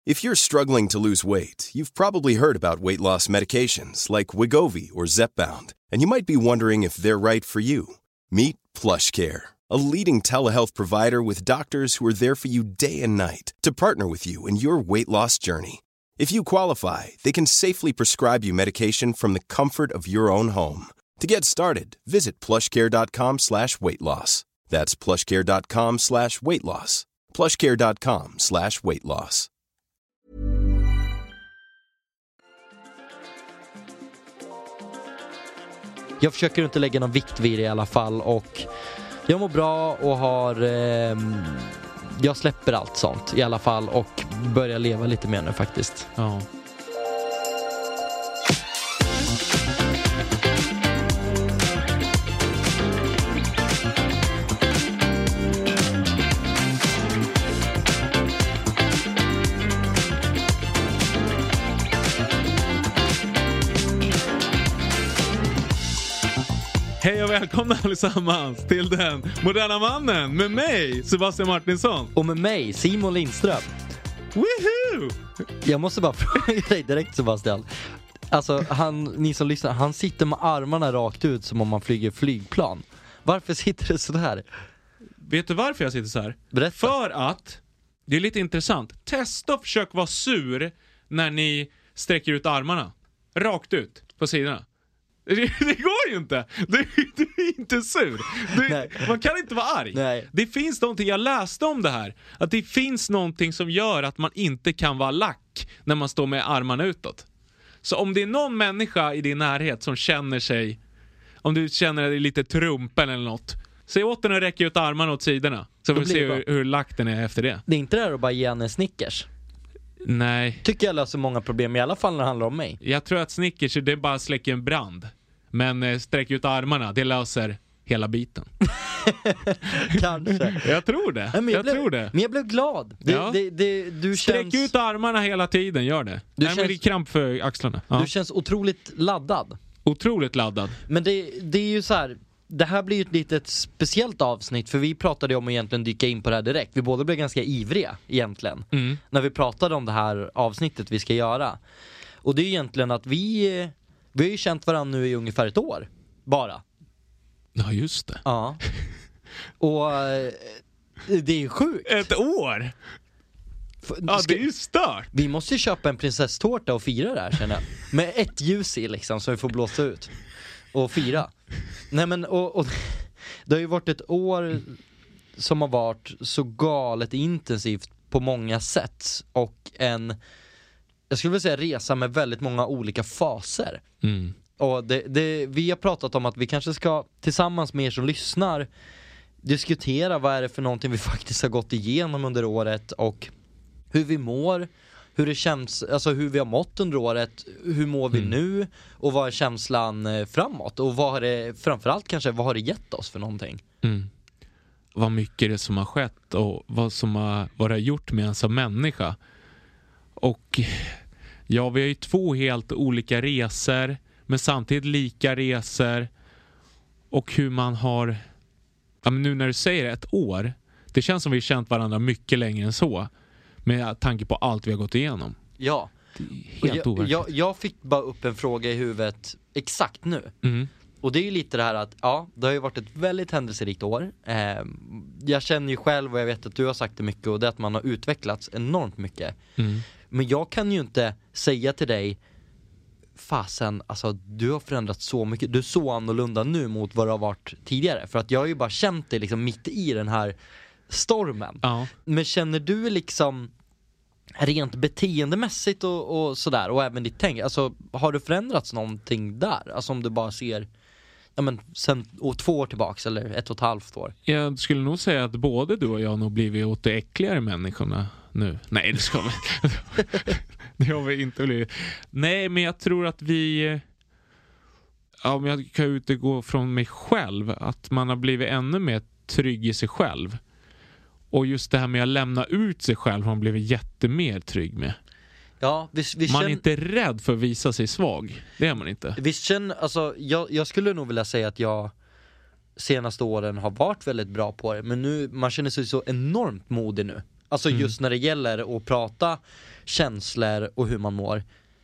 If you're struggling to lose weight, you've probably heard about weight loss medications like Wegovy or Zepbound, and you might be wondering if they're right for you. Meet PlushCare, a leading telehealth provider with doctors who are there for you day and night to partner with you in your weight loss journey. If you qualify, they can safely prescribe you medication from the comfort of your own home. To get started, visit plushcare.com/weightloss. That's plushcare.com/weightloss. plushcare.com/weightloss. Jag försöker inte lägga någon vikt vid det i alla fall, och jag mår bra och har jag släpper allt sånt i alla fall och börjar leva lite mer nu faktiskt. Ja. Hej och välkomna allesammans till den moderna mannen med mig, Sebastian Martinsson. Och med mig, Simon Lindström. Woohoo! Jag måste bara fråga dig direkt, Sebastian. Alltså, ni som lyssnar, han sitter med armarna rakt ut som om man flyger flygplan. Varför sitter det så där? Vet du varför jag sitter så här? Berätta. För att, det är lite intressant. Testa och försök vara sur när ni sträcker ut armarna. Rakt ut på sidorna. Det går ju inte. Du är inte sur. Man kan inte vara arg. Nej. Det finns någonting, jag läste om det här, att det finns någonting som gör att man inte kan vara lack när man står med armarna utåt. Så om det är någon människa i din närhet som känner sig, om du känner dig lite trumpen eller något, säg åt den att räcka ut armarna åt sidorna, så får vi se hur lack den är efter det. Det är inte det här att bara ge en Snickers. Nej. Tycker jag löser många problem, i alla fall när det handlar om mig. Jag tror att Snickers, det är bara släcka en brand. Men sträck ut armarna, det löser hela biten. Kanske. Jag tror det. Nej, jag tror det. Men jag blev glad. Du sträck ut armarna hela tiden, gör det. Nej, men det är kramp för axlarna. Ja. Du känns otroligt laddad. Otroligt laddad. Men det är ju så här. Det här blir ju ett litet speciellt avsnitt, för vi pratade om att egentligen dyka in på det här direkt. Vi båda blev ganska ivriga egentligen när vi pratade om det här avsnittet vi ska göra. Och det är egentligen att vi har ju känt varandra nu i ungefär ett år bara. Ja, just det. Ja. Och det är ju sjukt. Ett år? Ja, det är ju stört. Vi måste ju köpa en prinsesstårta och fira det här, känner jag. Med ett ljus i liksom, så vi får blåsa ut och fira. Nej, men och det har ju varit ett år som har varit så galet intensivt på många sätt, och jag skulle vilja säga resa med väldigt många olika faser. Och vi har pratat om att vi kanske ska tillsammans med er som lyssnar diskutera vad är det för någonting vi faktiskt har gått igenom under året, och hur vi mår, hur det känns, alltså hur vi har mått under året, hur mår vi nu, och vad är känslan framåt, och vad har det, framförallt kanske, vad har det gett oss för någonting? Vad mycket det som har skett och vad det har gjort med en som människa. Och ja, vi har ju 2 helt olika resor, men samtidigt lika resor, och hur man har, ja, men nu när du säger ett år, det känns som vi har känt varandra mycket längre än så, med tanke på allt vi har gått igenom. Ja. Helt overkligt. Jag fick bara upp en fråga i huvudet exakt nu. Och det är ju lite det här att, ja, det har ju varit ett väldigt händelserikt år. Jag känner ju själv, och jag vet att du har sagt det mycket, och det är att man har utvecklats enormt mycket. Men jag kan ju inte säga till dig, fasen, alltså du har förändrats så mycket, du är så annorlunda nu mot vad det har varit tidigare. För att jag har ju bara känt dig liksom mitt i den här stormen. Ja. Men känner du liksom rent beteendemässigt och sådär, och även ditt tänk, alltså har du förändrats någonting där? Alltså om du bara ser, ja men sen 2 år tillbaks eller 1,5 år. Jag skulle nog säga att både du och jag har nog blivit åt det äckligare människorna nu. Nej, det ska vi. Det har vi inte blivit. Nej, men jag tror att vi, ja, men jag kan utgå från mig själv, att man har blivit ännu mer trygg i sig själv. Och just det här med att lämna ut sig själv har man blivit jättemer trygg med. Ja, man är inte rädd för att visa sig svag. Det är man inte. Visst känner, alltså, jag skulle nog vilja säga att jag senaste åren har varit väldigt bra på det. Men nu, man känner sig så enormt modig nu. Alltså just när det gäller att prata känslor och hur man mår.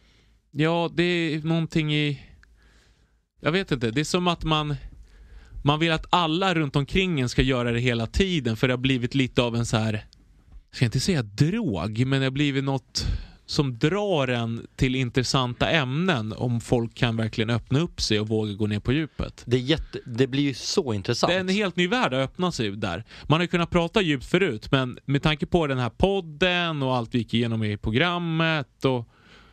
Ja, det är någonting i... Jag vet inte, det är som att man vill att alla runt omkring en ska göra det hela tiden, för det har blivit lite av en så här, jag ska inte säga drog, men det har blivit något som drar en till intressanta ämnen om folk kan verkligen öppna upp sig och våga gå ner på djupet. Det blir ju så intressant. Det är en helt ny värld att öppna sig där. Man har ju kunnat prata djupt förut, men med tanke på den här podden och allt vi gick igenom i programmet och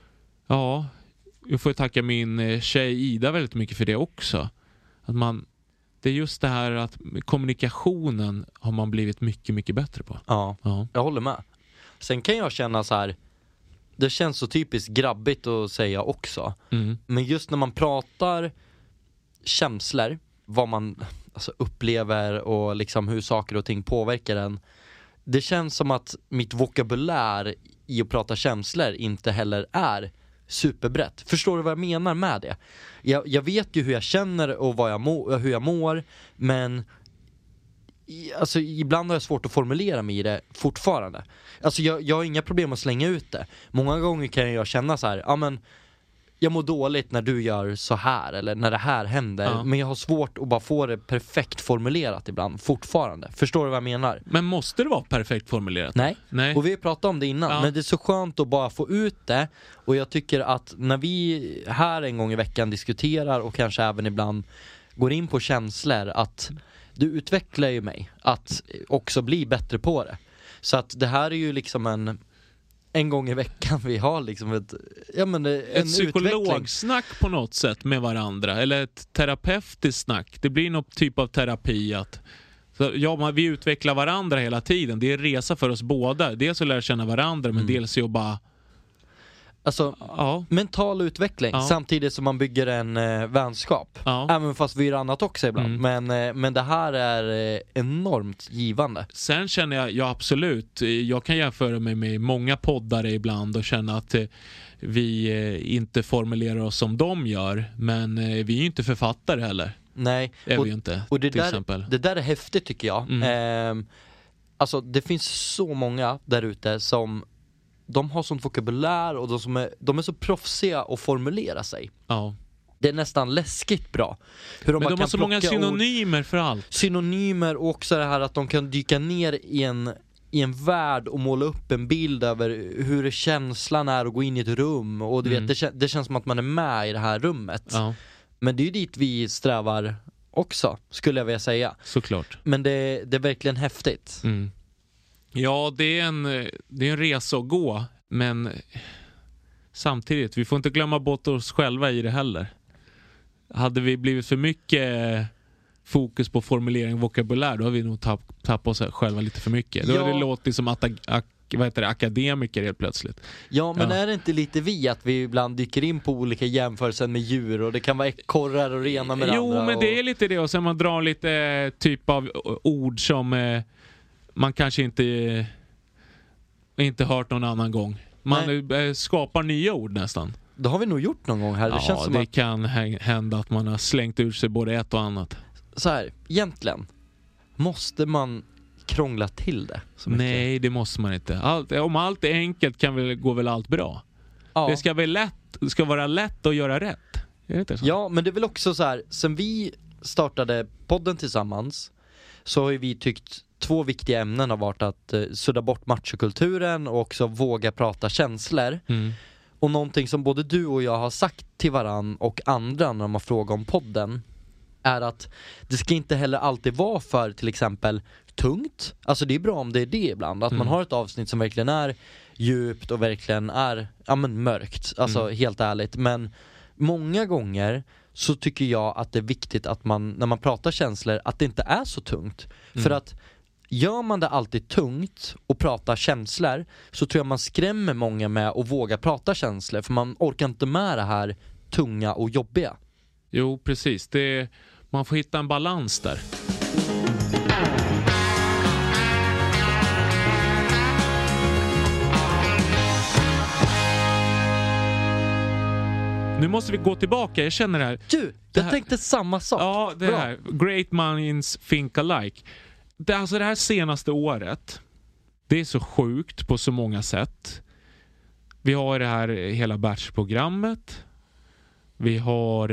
ja, jag får tacka min tjej Ida väldigt mycket för det också. Att det är just det här att kommunikationen har man blivit mycket, mycket bättre på. Ja, jag håller med. Sen kan jag känna så här, det känns så typiskt grabbigt att säga också. Men just när man pratar känslor, vad man upplever och liksom hur saker och ting påverkar en. Det känns som att mitt vokabulär i att prata känslor inte heller är superbrett. Förstår du vad jag menar med det? Jag vet ju hur jag känner och hur jag mår, men alltså, ibland har jag svårt att formulera mig i det fortfarande. Alltså jag har inga problem att slänga ut det. Många gånger kan jag känna så här, ja men jag mår dåligt när du gör så här eller när det här händer, men jag har svårt att bara få det perfekt formulerat ibland fortfarande. Förstår du vad jag menar? Men måste det vara perfekt formulerat? Nej. Och vi pratade om det innan, men det är så skönt att bara få ut det. Och jag tycker att när vi här en gång i veckan diskuterar och kanske även ibland går in på känslor, att du utvecklar ju mig att också bli bättre på det. Så att det här är ju liksom en gång i veckan vi har liksom ett psykologsnack på något sätt med varandra, eller ett terapeutiskt snack. Det blir någon typ av terapi att vi utvecklar varandra hela tiden. Det är en resa för oss båda. Dels att lära känna varandra, men dels att bara mental utveckling samtidigt som man bygger en vänskap. Även fast vi gör annat också ibland. Men det här är enormt givande. Sen känner jag absolut, jag kan jämföra mig med många poddare ibland och känna att vi inte formulerar oss som de gör, men vi är ju inte författare heller. Nej, är vi inte, och det till exempel. Det där är häftigt tycker jag. Alltså det finns så många där ute som de har sånt vokabulär och de är så proffsiga att formulera sig. Ja. Det är nästan läskigt bra. Hur men de har så många synonymer för allt. Synonymer, och också det här att de kan dyka ner i en värld och måla upp en bild över hur känslan är att gå in i ett rum. Och du vet, det känns som att man är med i det här rummet. Ja. Men det är ju dit vi strävar också, skulle jag vilja säga. Såklart. Men det är verkligen häftigt. Ja, det är en resa att gå, men samtidigt, vi får inte glömma bort oss själva i det heller. Hade vi blivit för mycket fokus på formulering och vokabulär, då har vi nog tappat oss själva lite för mycket. Då har det låtit som akademiker helt plötsligt. Ja, men är det inte lite att vi ibland dyker in på olika jämförelser med djur, och det kan vara ekorrar och rena med andra? Jo, men det är lite det, och sen man drar lite typ av ord som man kanske inte hört någon annan gång. Man skapar nya ord nästan. Det har vi nog gjort någon gång här. Det känns som det kan hända att man har slängt ur sig både ett och annat. Så här, egentligen måste man krångla till det så mycket? Nej, det måste man inte. Om allt är enkelt går väl allt bra. Ja. Det ska vara lätt att göra rätt. Är det inte så? Ja, men det är väl också så här, sen vi startade podden tillsammans så har vi tyckt 2 viktiga ämnen har varit att sudda bort machokulturen och också våga prata känslor. Och någonting som både du och jag har sagt till varann och andra när de har frågat om podden är att det ska inte heller alltid vara för till exempel tungt. Alltså det är bra om det är det ibland, att man har ett avsnitt som verkligen är djupt och verkligen är mörkt, alltså helt ärligt. Men många gånger så tycker jag att det är viktigt att man, när man pratar känslor, att det inte är så tungt. För att gör man det alltid tungt och pratar känslor, så tror jag man skrämmer många med att våga prata känslor, för man orkar inte med det här tunga och jobbiga. Jo, precis. Man får hitta en balans där. Nu måste vi gå tillbaka, jag känner det här. Jag tänkte samma sak. Ja, det här. Great minds think alike. Det här senaste året Det är så sjukt på så många sätt. Vi har det här hela batchprogrammet. Vi har...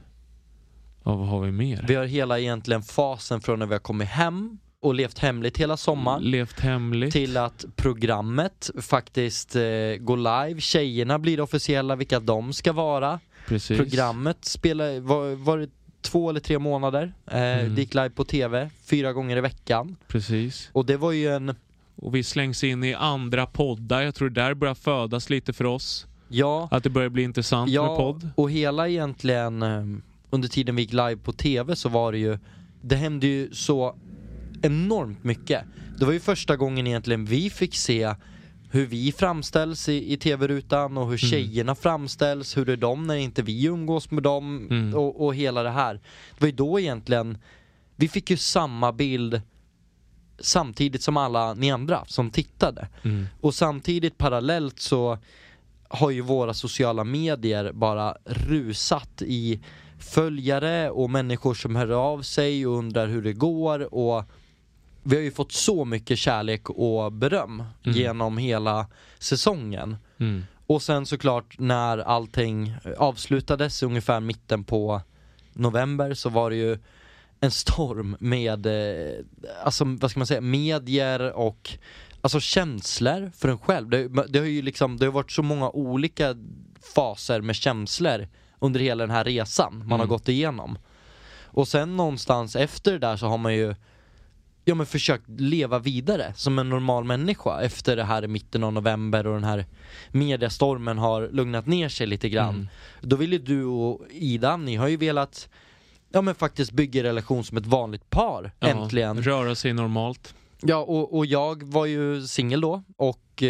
Ja, vad har vi mer? Vi har hela egentligen fasen från när vi har kommit hem och levt hemligt hela sommaren. Levt hemligt. Till att programmet faktiskt går live. Tjejerna blir officiella vilka de ska vara. Precis. Programmet spelar, var det 2 eller 3 månader. Det gick live på tv 4 gånger i veckan. Precis. Och det var ju en... Och vi slängs in i andra poddar. Jag tror det där börjar födas lite för oss. Ja. Att det börjar bli intressant med podd. Och hela egentligen under tiden vi gick live på tv så var det ju... Det hände ju så enormt mycket. Det var ju första gången egentligen vi fick se hur vi framställs i tv-rutan och hur tjejerna framställs, hur det är de när inte vi umgås med dem och hela det här. Det var ju då egentligen vi fick ju samma bild samtidigt som alla ni andra som tittade. Och samtidigt parallellt så har ju våra sociala medier bara rusat i följare och människor som hör av sig och undrar hur det går, och vi har ju fått så mycket kärlek och beröm genom hela säsongen. Och sen såklart när allting avslutades ungefär mitten på november så var det ju en storm med alltså vad ska man säga, medier och alltså känslor för en själv. Det har ju liksom, det har varit så många olika faser med känslor under hela den här resan man har gått igenom. Och sen någonstans efter det där så har man ju försökt leva vidare som en normal människa efter det här i mitten av november och den här mediastormen har lugnat ner sig lite grann. Då vill ju du och Ida, ni har ju velat faktiskt bygga relation som ett vanligt par, äntligen. Röra sig normalt. Ja, och jag var ju singel då och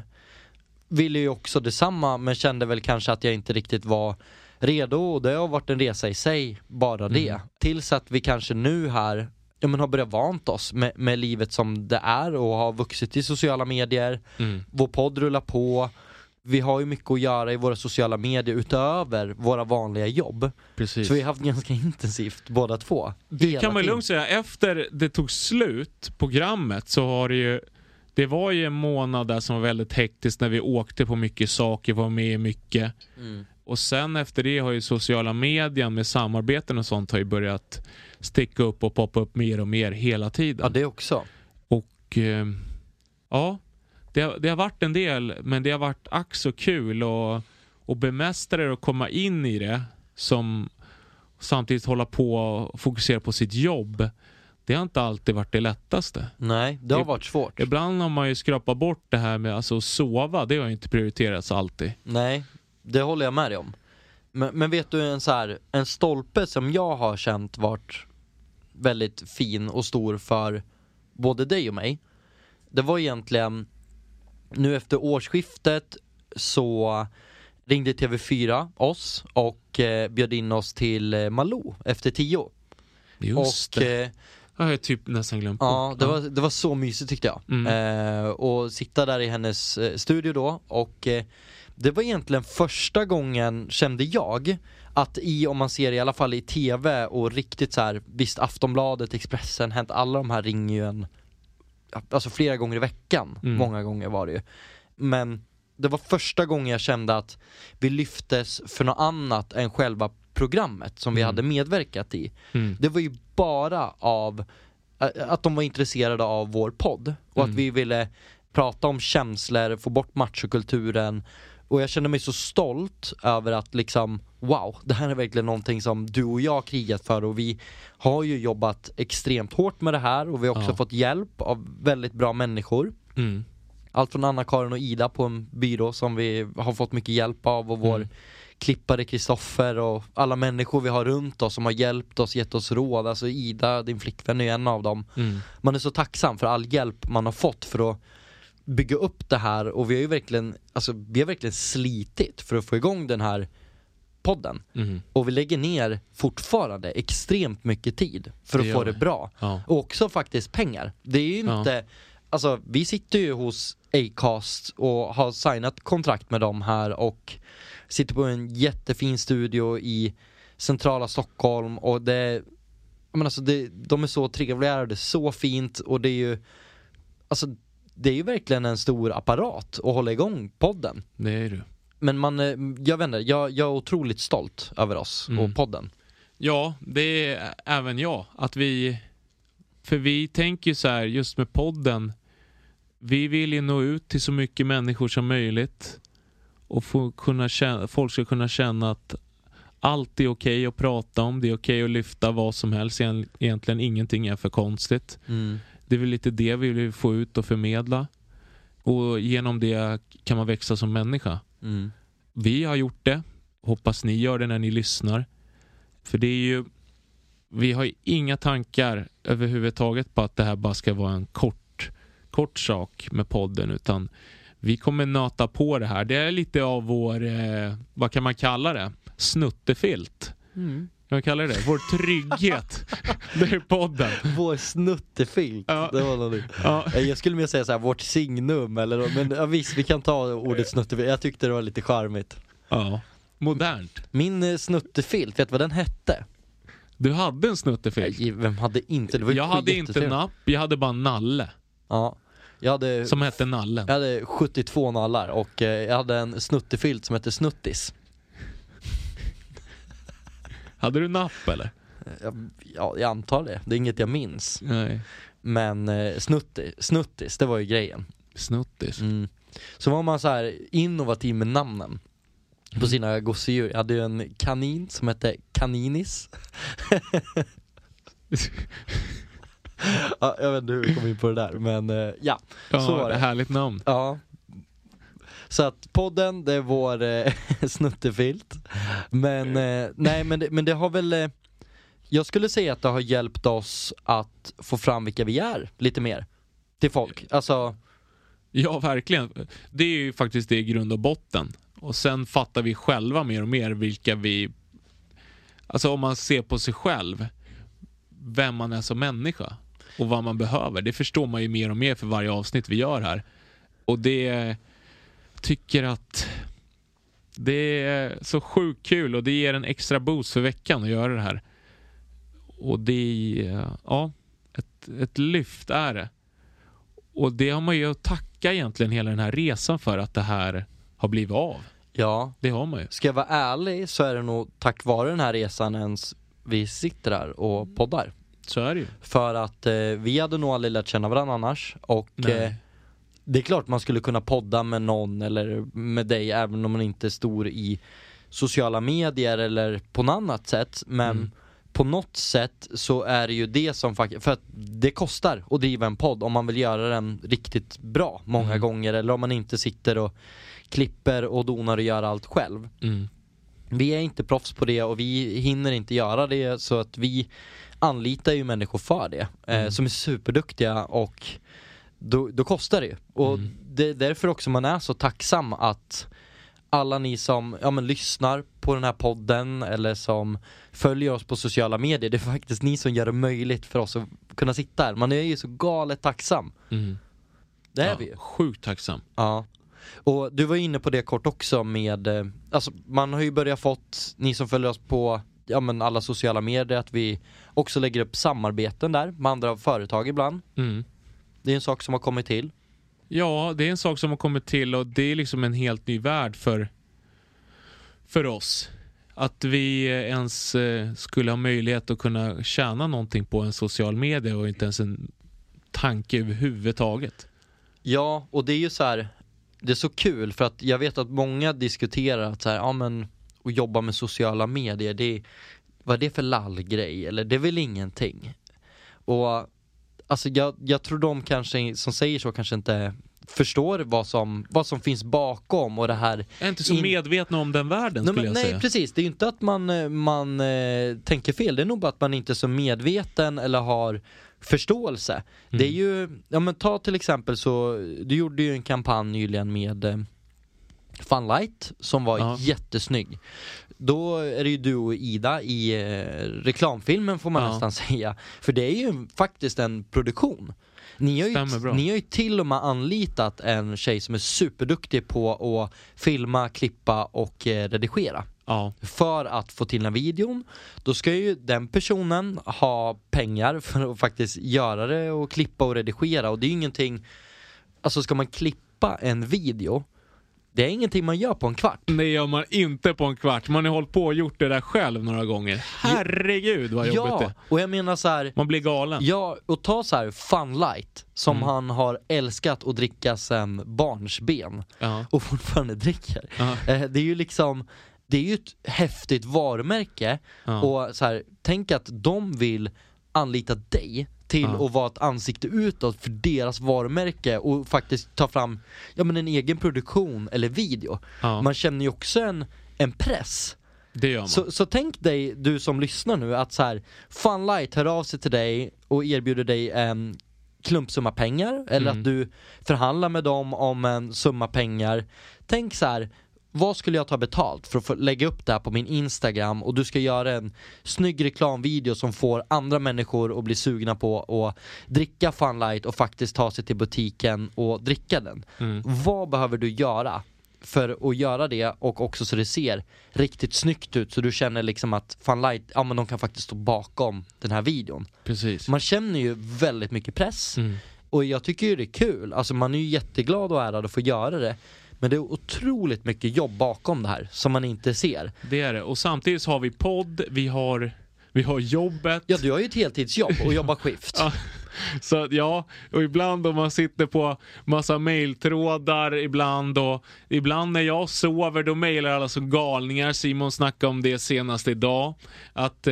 ville ju också detsamma, men kände väl kanske att jag inte riktigt var redo, och det har varit en resa i sig, bara det. Tills att vi kanske nu här har börjat vant oss med livet som det är och har vuxit i sociala medier. Vår podd rullar på. Vi har ju mycket att göra i våra sociala medier utöver våra vanliga jobb. Precis. Så vi har haft ganska intensivt båda två. Det kan man lugnt säga. Efter det tog slut, programmet, så har det var ju en månad där som var väldigt hektisk när vi åkte på mycket saker, var med mycket. Och sen efter det har ju sociala medier med samarbeten och sånt har ju börjat sticka upp och poppa upp mer och mer hela tiden. Ja, det också. Och ja, det har varit en del, men det har varit ack så kul och bemästra det och komma in i det, som samtidigt hålla på och fokusera på sitt jobb. Det har inte alltid varit det lättaste. Nej, det har varit svårt. Ibland har man ju skrapat bort det här med att sova, det har inte prioriterats alltid. Nej, det håller jag med dig om. Men vet du, en stolpe som jag har känt varit väldigt fin och stor för både dig och mig, det var egentligen nu efter årsskiftet så ringde TV4 oss och bjöd in oss till Malou efter 10. Just och, det. Jag har typ nästan glömt bort. Ja, det var så mysigt tyckte jag. Och sitta där i hennes studio då, och det var egentligen första gången, kände jag, att om man ser i alla fall i tv och riktigt så här, visst Aftonbladet, Expressen, Hänt, alla de här ringer ju alltså flera gånger i veckan. Många gånger var det ju. Men det var första gången jag kände att vi lyftes för något annat än själva programmet som vi hade medverkat i. Det var ju bara av att de var intresserade av vår podd och att vi ville prata om känslor, få bort machokulturen. Och jag kände mig så stolt över att liksom, wow, det här är verkligen någonting som du och jag har krigat för, och vi har ju jobbat extremt hårt med det här, och vi har också fått hjälp av väldigt bra människor. Allt från Anna-Karin och Ida på en byrå som vi har fått mycket hjälp av, och vår klippare Kristoffer och alla människor vi har runt oss som har hjälpt oss, gett oss råd. Alltså Ida, din flickvän, är en av dem. Man är så tacksam för all hjälp man har fått för att bygga upp det här, och vi har ju verkligen, alltså vi har verkligen slitit för att få igång den här podden. Och vi lägger ner fortfarande extremt mycket tid för att få det bra. Och också faktiskt pengar. Det är ju inte, alltså vi sitter ju hos Acast och har signat kontrakt med dem här och sitter på en jättefin studio i centrala Stockholm, och de är så trevliga, det är så fint, och det är ju, alltså det är ju verkligen en stor apparat att hålla igång podden. Det är du. Men jag vet inte, jag är otroligt stolt över oss och podden. Ja, det är även jag. För vi tänker ju så här, just med podden, vi vill ju nå ut till så mycket människor som möjligt och folk ska kunna känna att allt är okej att prata om, det är okej att lyfta vad som helst, egentligen ingenting är för konstigt. Det är väl lite det vi vill få ut och förmedla, och genom det kan man växa som människa. Vi har gjort det, hoppas ni gör det när ni lyssnar, för det är ju, vi har ju inga tankar överhuvudtaget på att det här bara ska vara en kort sak med podden, utan vi kommer nöta på det här. Det är lite av vår, vad kan man kalla det? Snuttefilt. Jag kallar det vår trygghet. Det är podden. Vår snuttefilt. Ja. Det var något. Ja. Jag skulle mer säga så här, vårt signum eller, men ja, visst, vi kan ta ordet snuttefilt. Jag tyckte det var lite charmigt. Ja. Modernt. Min snuttefilt, vet du vad den hette? Du hade en snuttefilt. Vem hade inte? Det var jag hade inte napp, jag hade bara nalle. Ja. Som hette Nallen. Jag hade 72 nallar och jag hade en snuttefilt som hette Snuttis. Hade du napp eller? Ja, jag antar det. Det är inget jag minns. Nej. Men Snuttis, det var ju grejen. Snuttis. Så var man så här innovativ med namnen på sina gosedjur. Jag hade ju en kanin som hette Kaninis. Ja, jag vet inte hur vi kom in på det där, men ja, så var det. Härligt namn. Ja. Så att podden, det är vår snuttefilt. Men nej, men det har väl, jag skulle säga att det har hjälpt oss att få fram vilka vi är lite mer till folk. Alltså, ja, verkligen. Det är ju faktiskt det i grund och botten. Och sen fattar vi själva mer och mer vilka vi, alltså om man ser på sig själv, vem man är som människa och vad man behöver. Det förstår man ju mer och mer för varje avsnitt vi gör här. Och det tycker att det är så sjukt kul, och det ger en extra boost för veckan att göra det här. Och det är, ja, ett lyft är det. Och det har man ju att tacka egentligen hela den här resan för, att det här har blivit av. ja, Det har man ju. ska jag vara ärlig så är det nog tack vare den här resan ens vi sitter här och poddar. Så är det ju. För att vi hade nog aldrig lärt känna varandra annars. Och det är klart man skulle kunna podda med någon eller med dig även om man inte är stor i sociala medier eller på något annat sätt. Men på något sätt så är det ju det som faktiskt, för att det kostar att driva en podd om man vill göra den riktigt bra många gånger, eller om man inte sitter och klipper och donar och gör allt själv. Vi är inte proffs på det och vi hinner inte göra det, så att vi anlitar ju människor för det som är superduktiga, och då kostar det ju. Och det är därför också man är så tacksam att alla ni som lyssnar på den här podden eller som följer oss på sociala medier, det är faktiskt ni som gör det möjligt för oss att kunna sitta här. Man är ju så galet tacksam. Det är vi ju. Sjukt tacksam. Ja. Och du var inne på det kort också med, alltså man har ju börjat fått, ni som följer oss på alla sociala medier, att vi också lägger upp samarbeten där med andra företag ibland. Det är en sak som har kommit till. Ja, det är en sak som har kommit till, och det är liksom en helt ny värld för oss. Att vi ens skulle ha möjlighet att kunna tjäna någonting på en social media och inte ens en tanke överhuvudtaget. Ja, och det är ju så här, det är så kul för att jag vet att många diskuterar att så här, och jobba med sociala medier, vad är det för lallgrej? Eller det är väl ingenting. Och alltså jag tror de kanske som säger så kanske inte förstår vad som finns bakom, och det här är inte så medvetna om den världen, skulle jag säga. Nej, precis. Det är ju inte att man tänker fel. Det är nog bara att man inte är så medveten eller har förståelse. Det är ju, ta till exempel så, du gjorde ju en kampanj nyligen med Funlight som var jättesnygg. Då är det ju du och Ida i reklamfilmen, får man nästan säga. För det är ju faktiskt en produktion. Ni har ju till och med anlitat en tjej som är superduktig på att filma, klippa och redigera. För att få till den här videon. Då ska ju den personen ha pengar för att faktiskt göra det och klippa och redigera. Och det är ju ingenting, alltså ska man klippa en video, det är ingenting man gör på en kvart. Det gör man inte på en kvart. Man har hållit på och gjort det där själv några gånger. Herregud vad jobbigt det. Och jag menar så här, man blir galen. Ja, och ta så här Fun Light som han har älskat att dricka sen barnsben och fortfarande dricker. Det är ju liksom, det är ju ett häftigt varumärke och så här, tänk att de vill anlita dig till att vara ett ansikte utåt för deras varumärke och faktiskt ta fram en egen produktion eller video. Man känner ju också en press. Det gör man. Så tänk dig, du som lyssnar nu, att så här, Fun Light hör av sig till dig och erbjuder dig en klumpsumma pengar eller att du förhandlar med dem om en summa pengar. Tänk så här, vad skulle jag ta betalt för att få lägga upp det här på min Instagram och du ska göra en snygg reklamvideo som får andra människor att bli sugna på att dricka Fun Light och faktiskt ta sig till butiken och dricka den. Vad behöver du göra för att göra det och också så det ser riktigt snyggt ut så du känner liksom att Fun Light, men de kan faktiskt stå bakom den här videon. Precis. Man känner ju väldigt mycket press och jag tycker ju det är kul. Alltså man är ju jätteglad och ärad att få göra det. Men det är otroligt mycket jobb bakom det här som man inte ser. Det är det. Och samtidigt så har vi podd, vi har jobbet. Ja, du har ju ett heltidsjobb och jobbar skift. Så ja, och ibland om man sitter på massa mailtrådar ibland när jag sover då mailar alla så galningar. Simon snackade om det senast idag att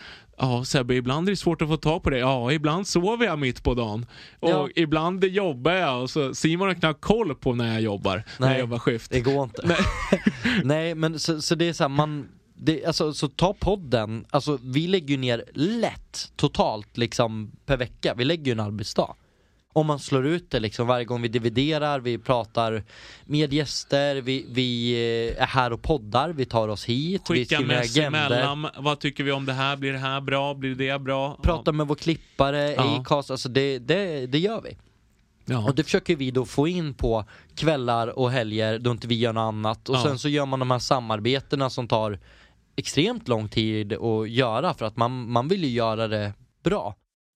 Sebbe, ibland är det svårt att få tag på det. Ja, ibland sover jag mitt på dagen. Och ibland jobbar jag. Och så Simon har knappt koll på när jag jobbar. När jag jobbar skift. Det går inte. Nej, men så det är så här, alltså, så ta podden. Alltså, vi lägger ju ner lätt totalt liksom per vecka. Vi lägger ju en arbetsdag. Om man slår ut det liksom varje gång vi dividerar, vi pratar med gäster, vi är här och poddar, vi tar oss hit, vi skriver agender. Vad tycker vi om det här? Blir det här bra? Blir det bra? Pratar med vår klippare, Acast, alltså det gör vi. Ja. Och det försöker vi då få in på kvällar och helger då inte vi gör något annat. Och sen så gör man de här samarbetena som tar extremt lång tid att göra för att man vill ju göra det bra.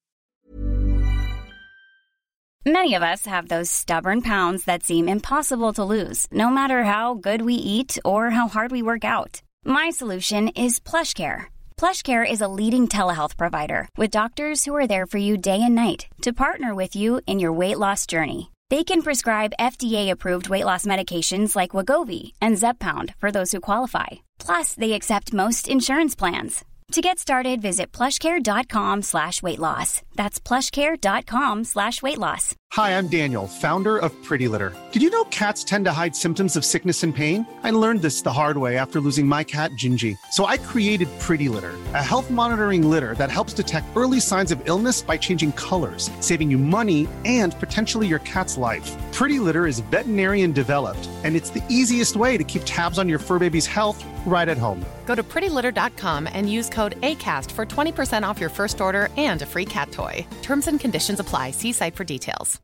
Many of us have those stubborn pounds that seem impossible to lose, no matter how good we eat or how hard we work out. My solution is PlushCare. PlushCare is a leading telehealth provider with doctors who are there for you day and night to partner with you in your weight loss journey. They can prescribe FDA-approved weight loss medications like Wegovy and Zepbound for those who qualify. Plus, they accept most insurance plans. To get started, visit plushcare.com/weightloss. That's plushcare.com/weightloss. Hi, I'm Daniel, founder of Pretty Litter. Did you know cats tend to hide symptoms of sickness and pain? I learned this the hard way after losing my cat, Gingy. So I created Pretty Litter, a health monitoring litter that helps detect early signs of illness by changing colors, saving you money and potentially your cat's life. Pretty Litter is veterinarian developed, and it's the easiest way to keep tabs on your fur baby's health right at home. Go to prettylitter.com and use code ACAST for 20% off your first order and a free cat toy. Terms and conditions apply. See site for details.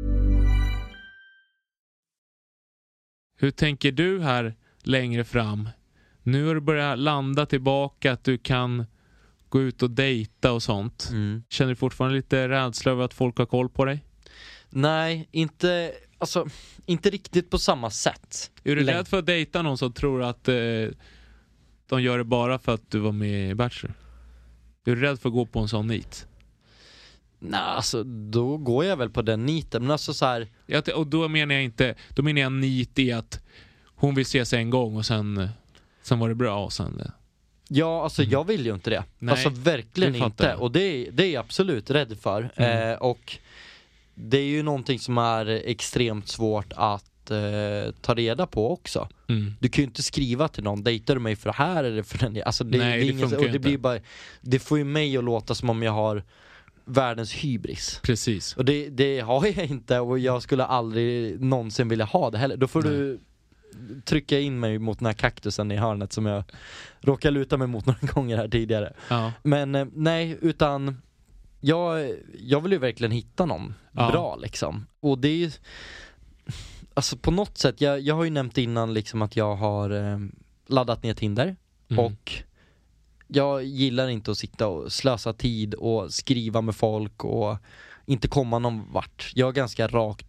Hur tänker du här längre fram? Nu har du börjat landa tillbaka att du kan gå ut och dejta och sånt. Känner du fortfarande lite rädsla över att folk har koll på dig? Nej, inte riktigt på samma sätt. Är du rädd för att dejta någon som tror att de gör det bara för att du var med i Bachelor? Är du rädd för att gå på en sån nit? Nej, alltså då går jag väl på den niten. Men alltså så här... Och då menar jag nit i att hon vill ses en gång och sen var det bra och sen... Ja, alltså jag vill ju inte det. Nej, alltså verkligen inte. Och det är jag absolut rädd för. Och det är ju någonting som är extremt svårt att ta reda på också. Du kan ju inte skriva till någon, dejtar du mig för det här eller för den? Alltså det blir bara, det får ju mig att låta som om jag har världens hybris. Precis. Och det har jag inte, och jag skulle aldrig någonsin vilja ha det heller. Då får du trycka in mig mot den här kaktusen i hörnet som jag råkar luta mig mot några gånger här tidigare. Ja. Men nej, utan jag vill ju verkligen hitta någon bra liksom. Och det är ju alltså på något sätt, jag har ju nämnt innan liksom att jag har laddat ner Tinder och jag gillar inte att sitta och slösa tid och skriva med folk och inte komma någon vart. Jag är ganska rakt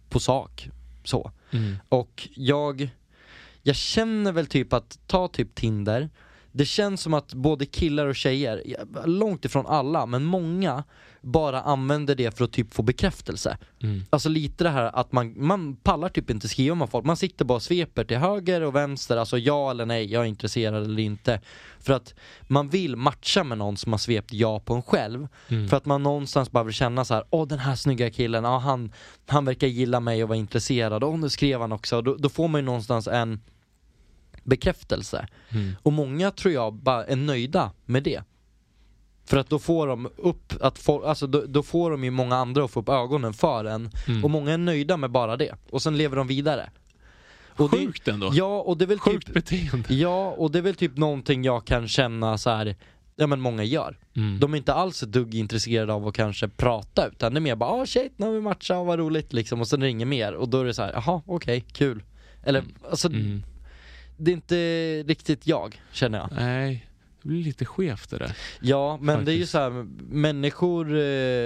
på sak så. Och jag känner väl typ att ta typ Tinder. Det känns som att både killar och tjejer, långt ifrån alla, men många bara använder det för att typ få bekräftelse. Alltså lite det här att man pallar typ inte skriva med folk. Man sitter bara och sveper till höger och vänster, alltså ja eller nej, jag är intresserad eller inte. För att man vill matcha med någon som har svept ja på en själv. För att man någonstans bara vill känna så här: den här snygga killen, han verkar gilla mig och vara intresserad. Nu skrev han också. Då får man ju någonstans en bekräftelse. Och många tror jag bara är nöjda med det. För att då får de upp då får de ju många andra att få upp ögonen för en. Och många är nöjda med bara det. Och sen lever de vidare. Och Sjukt ändå. Ja, och det är väl Sjukt typ beteende. Ja, och det är väl typ någonting jag kan känna så här. Ja, men många gör. De är inte alls ett dugg intresserade av att kanske prata, utan det är mer bara, shit, nu har vi matchat, vad roligt liksom. Och sen ringer mer. Och då är det så här, jaha, okej, kul. Eller, alltså det är inte riktigt jag, känner jag. Nej, det blir lite skevt det där. Ja, men faktiskt. det är ju så här, människor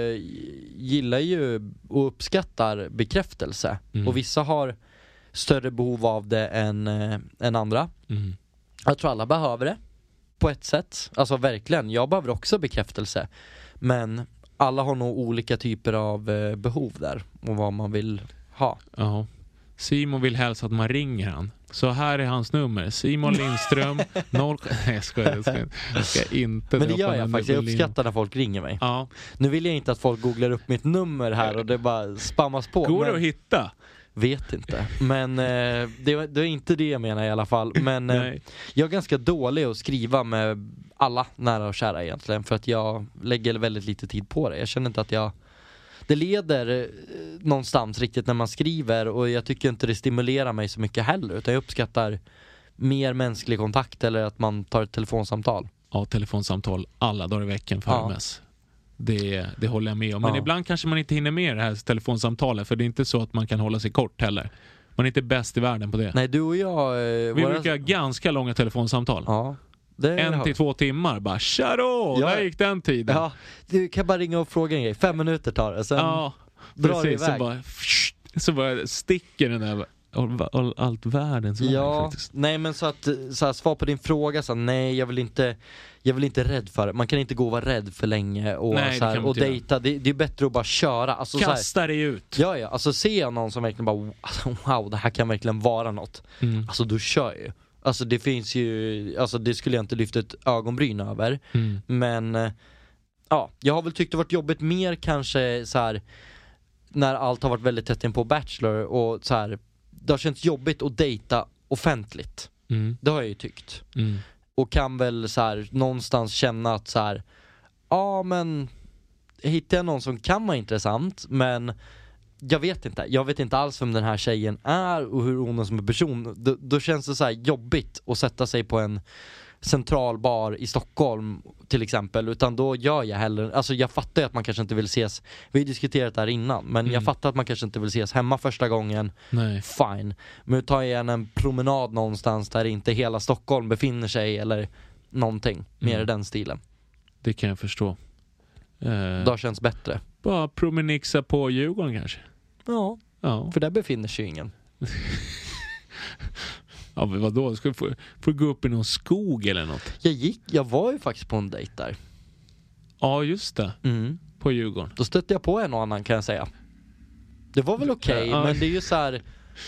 gillar ju och uppskattar bekräftelse. Och vissa har större behov av det än andra. Jag tror alla behöver det på ett sätt. Alltså verkligen, jag behöver också bekräftelse. Men alla har nog olika typer av behov där och vad man vill ha. Ja. Simon vill hälsa att man ringer han. Så här är hans nummer. Simon Lindström 0... Nej, jag skojar. Jag ska inte. Men det gör jag faktiskt. Jag uppskattar när folk ringer mig. Ja. Nu vill jag inte att folk googlar upp mitt nummer här och det bara spammas på. Går det att hitta? Vet inte. Men det är inte det jag menar i alla fall. Men jag är ganska dålig att skriva med alla nära och kära egentligen. För att jag lägger väldigt lite tid på det. Jag känner inte att det leder någonstans riktigt när man skriver. Och jag tycker inte det stimulerar mig så mycket heller. Utan jag uppskattar mer mänsklig kontakt. Eller att man tar ett telefonsamtal. Ja, telefonsamtal alla dagar i veckan för MS. Det håller jag med om. Men ibland kanske man inte hinner med det här telefonsamtalet. För det är inte så att man kan hålla sig kort heller. Man är inte bäst i världen på det. Nej, du och jag... Vi brukar ha ganska långa telefonsamtal. Ja. 1 till 2 timmar. Bara, tjaro! Där gick den tiden. Ja, du kan bara ringa och fråga en grej. 5 minuter tar det. Sen drar det iväg. Så bara sticker den där allt världens väg faktiskt. Nej, men så att svar på din fråga så nej, jag vill inte rädd för det. Man kan inte gå och vara rädd för länge och nej, så här, och dejta. Det är bättre att bara köra. Alltså, kasta dig ut. Ja, alltså ser jag någon som verkligen bara wow, det här kan verkligen vara något. Alltså då kör jag ju. Alltså det finns ju, alltså det skulle jag inte lyfta ett ögonbryn över. Men jag har väl tyckt det varit jobbigt mer kanske så här när allt har varit väldigt tätt in på Bachelor och så här, det har känts jobbigt att dejta offentligt. Det har jag ju tyckt. Och kan väl så här någonstans känna att så här, men hittar jag någon som kan vara intressant, men jag vet inte alls vem den här tjejen är och hur hon är som en person. Då känns det så här jobbigt att sätta sig på en central bar i Stockholm till exempel, utan då gör jag hellre, alltså jag fattar ju att man kanske inte vill ses, vi har diskuterat det här innan, men jag fattar att man kanske inte vill ses hemma första gången. Nej. Fine, men tar jag en promenad någonstans där inte hela Stockholm befinner sig eller någonting, mer i den stilen. Det kan jag förstå. Då känns bättre. Bara promenixa på Djurgården kanske. Ja. För där befinner sig ingen. Ja, men vadå? Ska du få gå upp i någon skog eller något? Jag var ju faktiskt på en dejt där. Ja, just det. På Djurgården. Då stötte jag på en och annan, kan jag säga. Det var väl okej, men det är ju så här.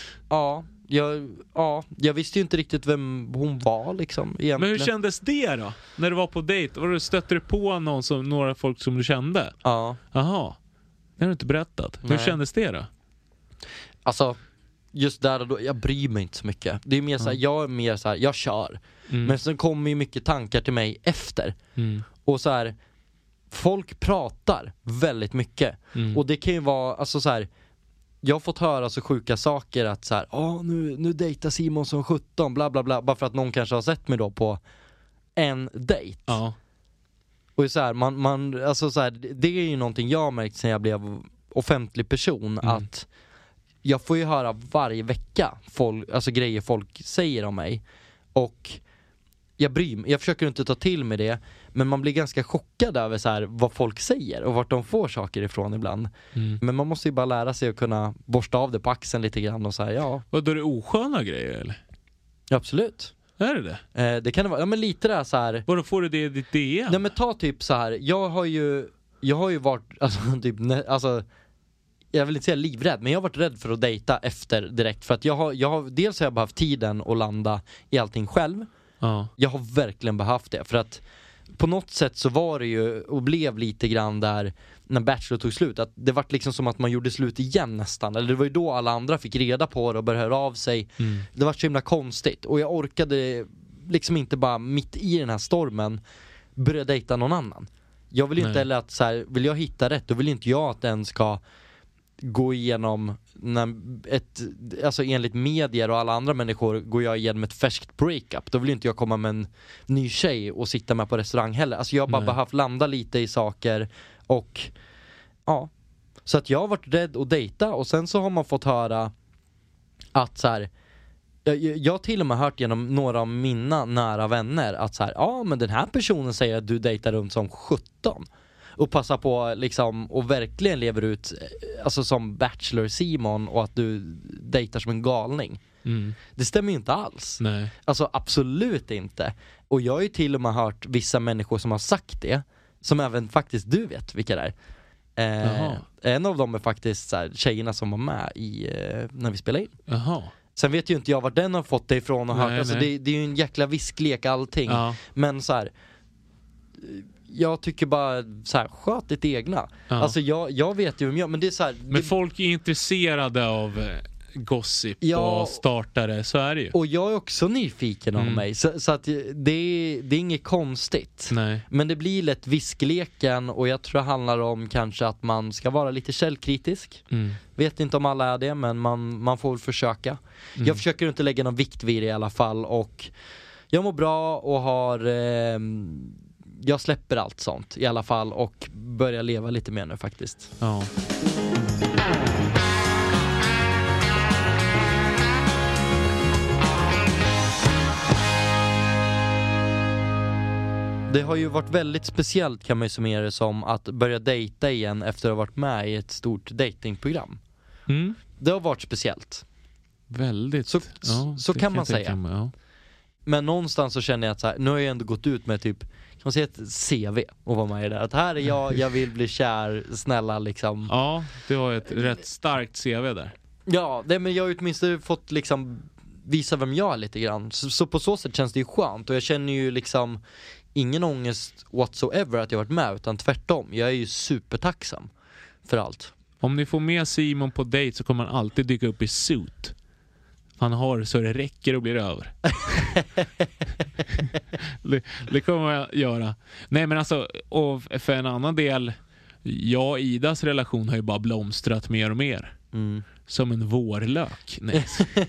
Jag visste ju inte riktigt vem hon var liksom egentligen. Men hur kändes det då? När du var på dejt? Stötte du på några folk som du kände? Ja. Jaha. Det har du inte berättat. Nej. Hur kändes det då? Alltså, just där och då, jag bryr mig inte så mycket. Det är mer så här, jag är mer så här, jag kör. Men sen kommer ju mycket tankar till mig efter. Och så här, folk pratar väldigt mycket. Och det kan ju vara, alltså så här, jag har fått höra så sjuka saker att så här, nu dejtar Simon som 17, bla bla bla, bara för att någon kanske har sett mig då på en dejt. Ja. Och så här, man alltså så här, det är ju någonting jag har märkt sen jag blev offentlig person, att jag får ju höra varje vecka grejer folk säger om mig. Och jag försöker inte ta till mig det, men man blir ganska chockad över så här, vad folk säger och vart de får saker ifrån ibland. Men man måste ju bara lära sig att kunna borsta av det på axeln lite grann och så här, ja. Och då är det osköna grejer eller? Absolut. Är det? Det kan det vara. Ja, men lite där så här. Vadå, får du det i ditt DM? Nej, men ta typ så här. Jag har ju varit alltså jag vill inte säga livrädd, men jag har varit rädd för att dejta efter direkt, för att jag har dels har jag behövt tiden att landa i allting själv. Ja. Jag har verkligen behövt det, för att på något sätt så var det ju och blev lite grann där när Bachelor tog slut, att det var liksom som att man gjorde slut igen nästan, eller det var ju då alla andra fick reda på det och började höra av sig. Det var så himla konstigt och jag orkade liksom inte bara mitt i den här stormen börja dejta någon annan. Jag vill ju inte heller att så här, vill jag hitta rätt, då vill inte jag att den ska gå igenom alltså enligt medier och alla andra människor går jag igenom ett färskt breakup. Då vill inte jag komma med en ny tjej och sitta med på restaurang heller. Alltså jag har bara behövt landa lite i saker och ja. Så att jag har varit rädd att dejta och sen så har man fått höra att så här, jag har till och med hört genom några av mina nära vänner att så här, ja men den här personen säger att du dejtar runt som 17 och passar på liksom och verkligen lever ut alltså som Bachelor Simon och att du dejtar som en galning. Det stämmer ju inte alls. Nej. Alltså absolut inte. Och jag har ju till och med hört vissa människor som har sagt det, som även faktiskt du vet vilka det är. En av dem är faktiskt så här, tjejerna som var med i när vi spelade in. Jaha. Sen vet ju inte jag var den har fått det ifrån och hört. Alltså det är ju en jäkla visklek allting. Men så här, jag tycker bara så här, sköt ditt egna. Alltså jag vet ju men det är så här, men folk är intresserade av gossip och startare, så är det ju. Och jag är också nyfiken av mig. Så att det är inget konstigt. Nej. Men det blir lätt viskleken och jag tror det handlar om kanske att man ska vara lite källkritisk. Vet inte om alla är det, men man får väl försöka. Jag försöker inte lägga någon vikt vid det i alla fall och jag mår bra och har jag släpper allt sånt i alla fall och börjar leva lite mer nu faktiskt. Ja. Det har ju varit väldigt speciellt, kan man ju summera det som, att börja dejta igen efter att ha varit med i ett stort datingprogram. Det har varit speciellt. Väldigt. Så kan man säga. Men någonstans så känner jag att så här, nu har jag ändå gått ut med typ, kan man säga ett CV och vara med i det. Att här är jag vill bli kär, snälla liksom. Ja, du har ett rätt starkt CV där. Ja, men jag har åtminstone fått liksom visa vem jag är lite grann. Så på så sätt känns det ju skönt. Och jag känner ju liksom ingen ångest whatsoever att jag varit med, utan tvärtom. Jag är ju supertacksam för allt. Om ni får med Simon på dejt så kommer han alltid dyka upp i suit. Han har så det räcker och blir över. det kommer jag göra. Nej, men alltså, och för en annan del, jag och Idas relation har ju bara blomstrat mer och mer. Som en vårlök. Nej.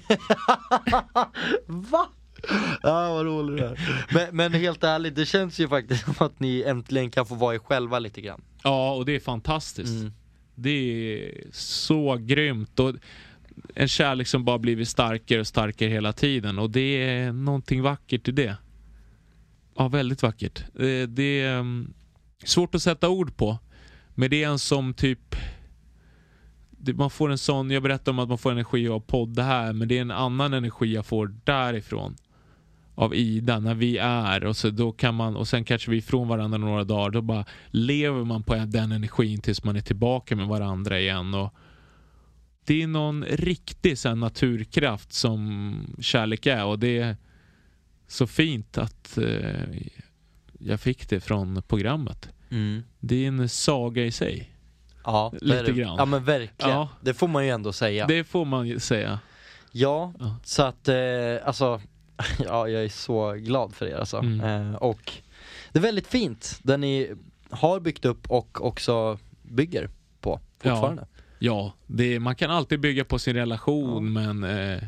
Va? Ja, vad roligt det här. Men helt ärligt, det känns ju faktiskt som att ni äntligen kan få vara er själva lite grann. Ja, och det är fantastiskt. Det är så grymt. Och en kärlek som bara blivit starkare och starkare hela tiden. Och det är någonting vackert i det. Ja, väldigt vackert. Det är svårt att sätta ord på. Men det är en som typ... Man får en sån... Jag berättar om att man får energi av podda här. Men det är en annan energi jag får därifrån. Av Ida, när vi är. Och så då kan man... Och sen kanske vi är ifrån varandra några dagar. Då bara lever man på den energin tills man är tillbaka med varandra igen. Och det är någon riktig sån naturkraft som kärlek är. Och det är så fint att jag fick det från programmet. Det är en saga i sig. Ja, lite grann. Ja, men verkligen. Ja. Det får man ju ändå säga. Det får man ju säga. Ja, så att alltså ja, jag är så glad för er alltså. Och det är väldigt fint det ni har byggt upp och också bygger på fortfarande. Ja, man kan alltid bygga på sin relation, men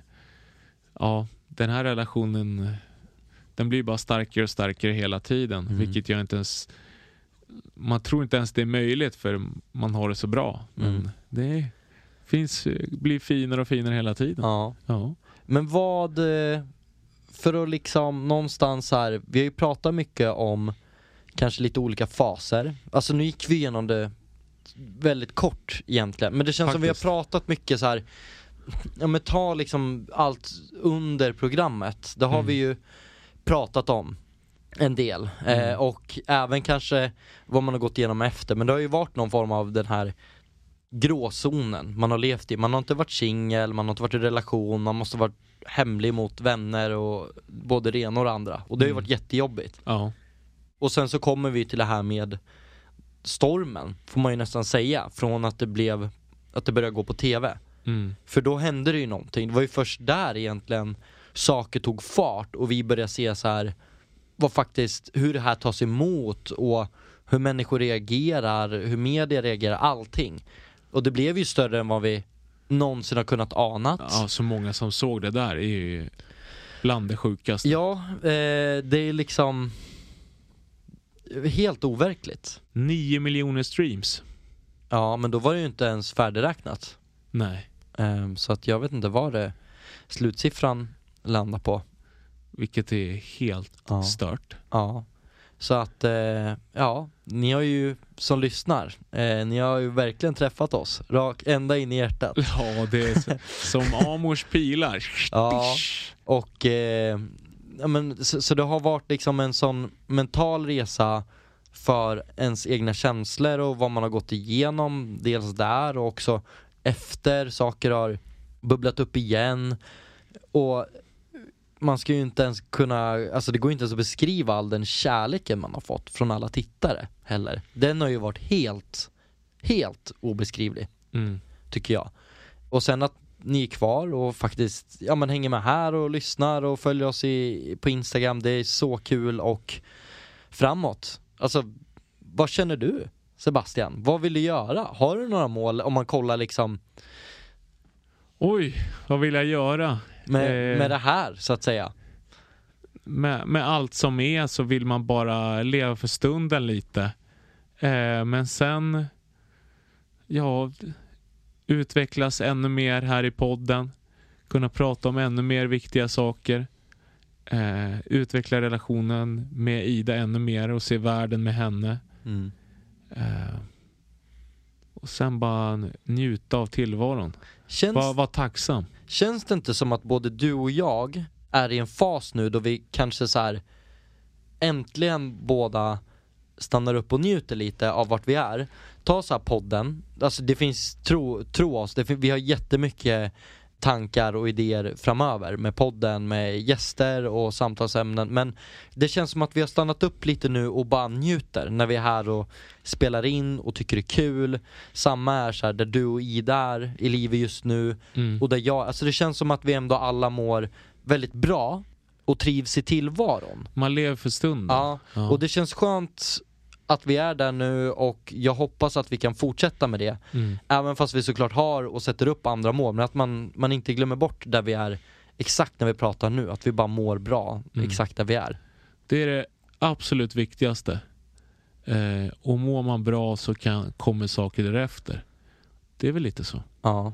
den här relationen, den blir bara starkare och starkare hela tiden, vilket jag inte ens, man tror inte ens det är möjligt för man har det så bra, men det blir finare och finare hela tiden. Ja. Men för att liksom någonstans här, vi har ju pratat mycket om kanske lite olika faser. Alltså nu gick vi igenom det väldigt kort egentligen, men det känns som vi har pratat mycket så här. Ja, men ta liksom allt under programmet. Det har vi ju pratat om en del. Och även kanske vad man har gått igenom efter. Men det har ju varit någon form av den här gråzonen man har levt i. Man har inte varit singel, man har inte varit i relation, man måste varit hemlig mot vänner och både det ena och det andra. Och det har ju varit jättejobbigt. Ja. Och sen så kommer vi till det här med stormen, får man ju nästan säga, från att det började gå på tv. För då hände det ju någonting. Det var ju först där egentligen saker tog fart och vi började se så här vad faktiskt, hur det här tas emot och hur människor reagerar, hur media reagerar, allting. Och det blev ju större än vad vi någonsin har kunnat ana. Ja, så många som såg det där är ju bland det sjukaste. Ja, det är liksom helt overkligt. 9 miljoner streams. Ja, men då var det ju inte ens färdigräknat. Nej. Så att jag vet inte vad det slutsiffran landar på. Vilket är helt stört. Ja. Så att, ni har ju som lyssnar, ni har ju verkligen träffat oss ända in i hjärtat. Ja, det är som Amors pilar. Ja, och så det har varit liksom en sån mental resa för ens egna känslor och vad man har gått igenom, dels där och också efter saker har bubblat upp igen. Och man ska ju inte ens kunna, alltså det går inte ens att beskriva all den kärleken man har fått från alla tittare heller. Den har ju varit helt obeskrivlig, tycker jag. Och sen att ni är kvar och faktiskt hänger med här och lyssnar och följer oss på Instagram, det är så kul. Och framåt, alltså vad känner du, Sebastian? Vad vill du göra? Har du några mål om man kollar liksom? Oj, vad vill jag göra? Med det här, så att säga. Med allt som är så vill man bara leva för stunden lite. Men sen utvecklas ännu mer här i podden. Kunna prata om ännu mer viktiga saker. Utveckla relationen med Ida ännu mer och se världen med henne. Och sen bara njuta av tillvaron. Var tacksam. Känns det inte som att både du och jag är i en fas nu då vi kanske så här äntligen båda stannar upp och njuter lite av vart vi är? Ta så här podden. Alltså det finns, tro oss, vi har jättemycket tankar och idéer framöver med podden, med gäster och samtalsämnen, men det känns som att vi har stannat upp lite nu och bara njuter när vi är här och spelar in och tycker det är kul. Samma är så här där du och Ida är i livet just nu och där jag, alltså det känns som att vi ändå alla mår väldigt bra och trivs i tillvaron. Man lever för stunden. Ja. Och det känns skönt att vi är där nu och jag hoppas att vi kan fortsätta med det. Även fast vi såklart har och sätter upp andra mål, men att man inte glömmer bort där vi är exakt när vi pratar nu, att vi bara mår bra exakt där vi är. Det är det absolut viktigaste. Och mår man bra så kommer saker därefter. Det är väl lite så. Ja.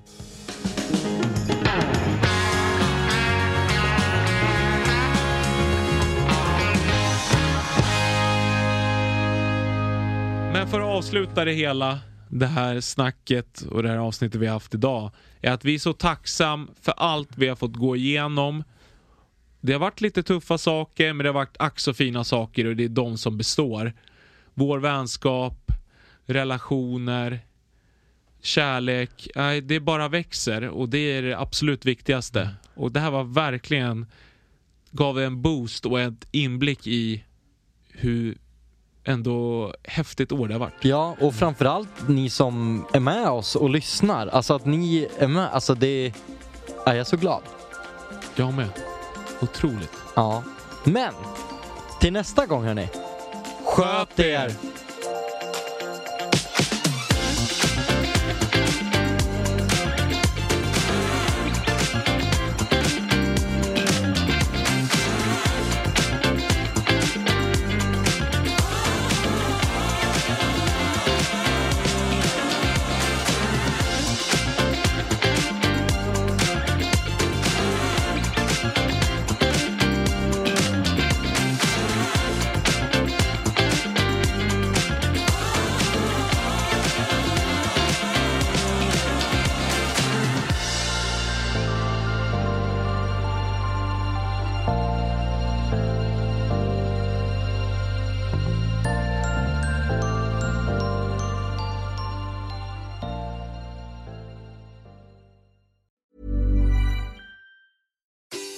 Men för att avsluta det hela, det här snacket och det här avsnittet vi har haft idag, är att vi är så tacksam för allt vi har fått gå igenom. Det har varit lite tuffa saker, men det har varit ack så fina saker och det är de som består. Vår vänskap, relationer, kärlek, det bara växer och det är det absolut viktigaste. Och det här var verkligen, gav en boost och ett inblick i hur ändå häftigt år det har varit. Ja, och framförallt ni som är med oss och lyssnar. Alltså att ni är med, alltså det är jag så glad. Jag med. Otroligt. Ja. Men till nästa gång hörni, sköt er!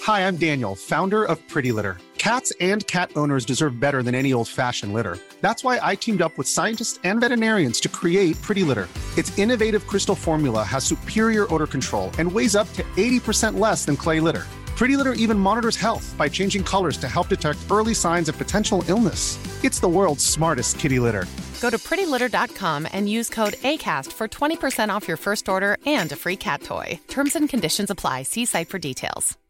Hi, I'm Daniel, founder of Pretty Litter. Cats and cat owners deserve better than any old-fashioned litter. That's why I teamed up with scientists and veterinarians to create Pretty Litter. Its innovative crystal formula has superior odor control and weighs up to 80% less than clay litter. Pretty Litter even monitors health by changing colors to help detect early signs of potential illness. It's the world's smartest kitty litter. Go to prettylitter.com and use code ACAST for 20% off your first order and a free cat toy. Terms and conditions apply. See site for details.